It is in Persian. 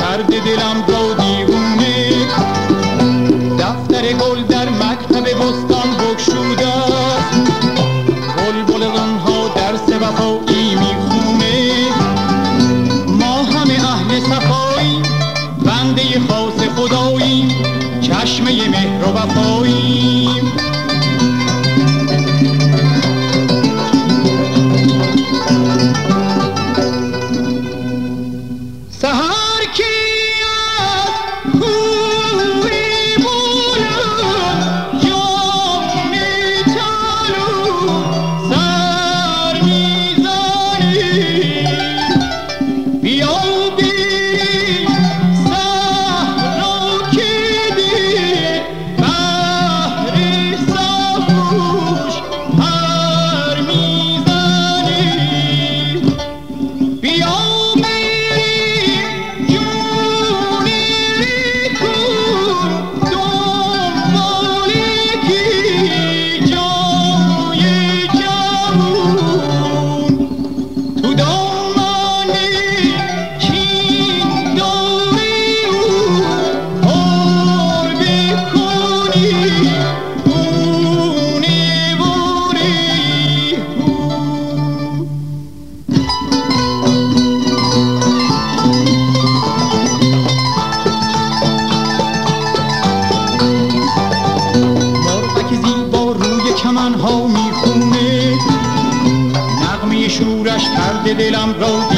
کرده دلم را دیوونه. دفتر گل در مکتب بستان بگشوده است، بلبل غنها درس وفایی میخونه. ما همه اهل صفایی، بنده خاص خداییم، چشمه مهر و وفاییم. سحر کی از کوی بلند جام چالو سر میزنی، بیا بی صحرا که دی بحر سبوش پر میزنی. بیا چمن‌ها میخونه، نغمه شورش کرده دلم را